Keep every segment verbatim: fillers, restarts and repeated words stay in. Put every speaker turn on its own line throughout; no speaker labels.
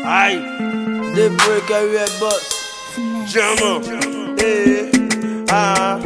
Aye,
They break everywhere, boss.
German. Eh, ah,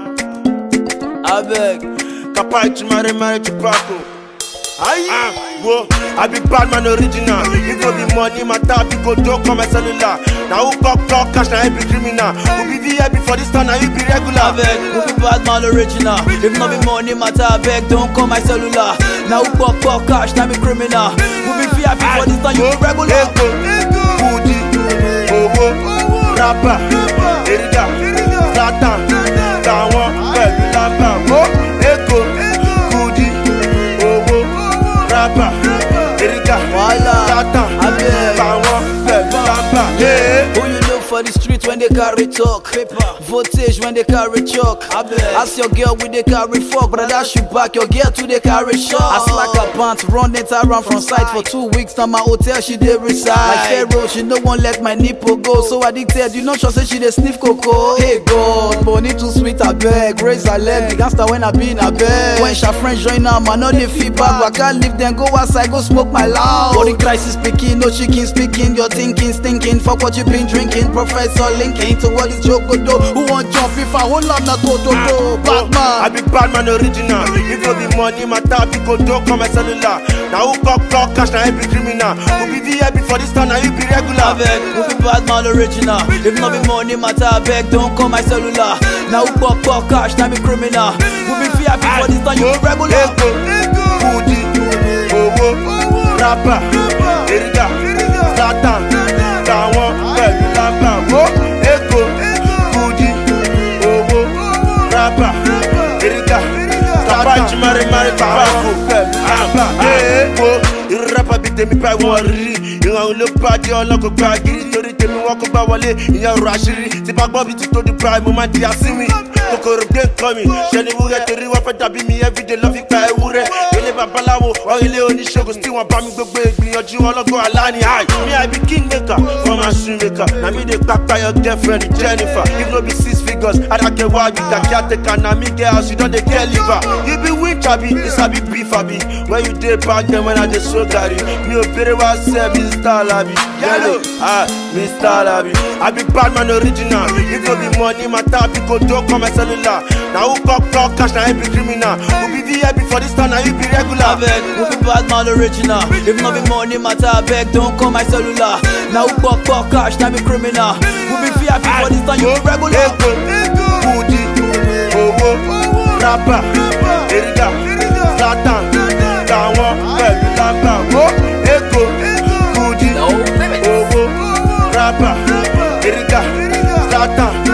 I beg.
Kapai to marry, marry to Paco. Aye, ah, whoa, I be bad man original. If no be money, my tab, you go don't call my cellular. Now who pop talk cash, now I be criminal. Who be V I P for this time, now you be regular.
I beg, who be bad man original? If not be money matter, I beg, don't call my cellular. Now who pop pop cash, now be criminal. Who be V I P for this time, you be regular.
Ego, Woody, Owo, Rapper, Erida, Zlatan, Tawon, pẹ̀lú Lamba. Oh, Ego, Woody, Owo, Rapper, Erida, Zlatan, Tawon, pẹ̀lú Lamba. Yeah.
Who you look for the street when they carry talk? Voltage when they carry chalk. Ask your girl when they carry fuck, but that shoot back your girl too they carry shot. I slack her pants, run it around from sight for two weeks. Now my hotel she dey reside. Like Pharaoh, she no one let my nipple go. So addicted, you know she say she dey sniff cocoa. Hey God, money too sweet I beg. Raise her leg, the gangster when I be in a bed. When she friends join her, man no dey feedback. But I can't leave them, go outside, go smoke my loud. Body crisis speaking, no chicken speaking. Your thinking, stinking, fuck what you been drinking. Professor linking to what is joke go do. Who want jump if I hold up na to to to Batman.
I be bad man original. If no be money, my tab, you go don't call my cellular. Now who pop talk cash, now I be criminal. Who be V I P for this time, now you be regular.
I beg, who be bad man original? If not be money matter, I beg, don't call my cellular. Now who pop pop cash, now be criminal. Who be V I P for this time, you be regular.
Ego, Woody, Owo, Rapper, Erida, Zlatan, Tawon, pẹ̀lú Lamba. Oh, Ego, Woody, Owo, Rapper, Erida, Kapai to marry, marry to Paco, pẹ̀lú Lamba. Yeah, oh, irú rapper bí tèmi bá wọn rí. Ìran ló bá dé ọlọ́kọ̀ gba gírí. Torí tèmi wọn kó bá wọlé, ìyẹn ọ̀rọ̀ àṣírí. Tí bá gbọ́ bí ti tó di prime, mo máa di àsínwín. Kòkòrò gbé nǹkan mi, ṣe ni wúrẹ́ torí wọ́n fẹ́ dàbí mi everyday lọ́ fi pa ewúrẹ́. Ilé babaláwo, wọ́n ilé oníṣègùn tí wọ́n bá mi gbogbo ìgbìyànjú ọlọ́gbọ́n aláni. Me I be king maker, for my shoe maker. Na me dey kpakpa your girlfriend Jennifer. If no be six figures, I don't care why you da caretaker. Na me get house, you don dey get liver. You be winch abi, you sabi beef abi. When you dey back then when I dey so carry. Mi ò bèrè wá sẹ́ Mister Labi. Yellow, ah, Mister Labi. I be bad man original. If no be money, my tab, you go don't call my cellular. Now who pop talk cash, now I be criminal. Who be V I P for this time, now you be regular.
I beg, who be bad man original? If not be money matter, I beg, don't call my cellular. Now who pop pop cash, now be criminal. Who be V I P for this time, you be regular.
Ego, Woody, Owo, Rapper, Erida, Zlatan, Tawon, pẹ̀lú Lamba. Oh, Ego, Woody, Owo, Rapper, Erida, Zlatan.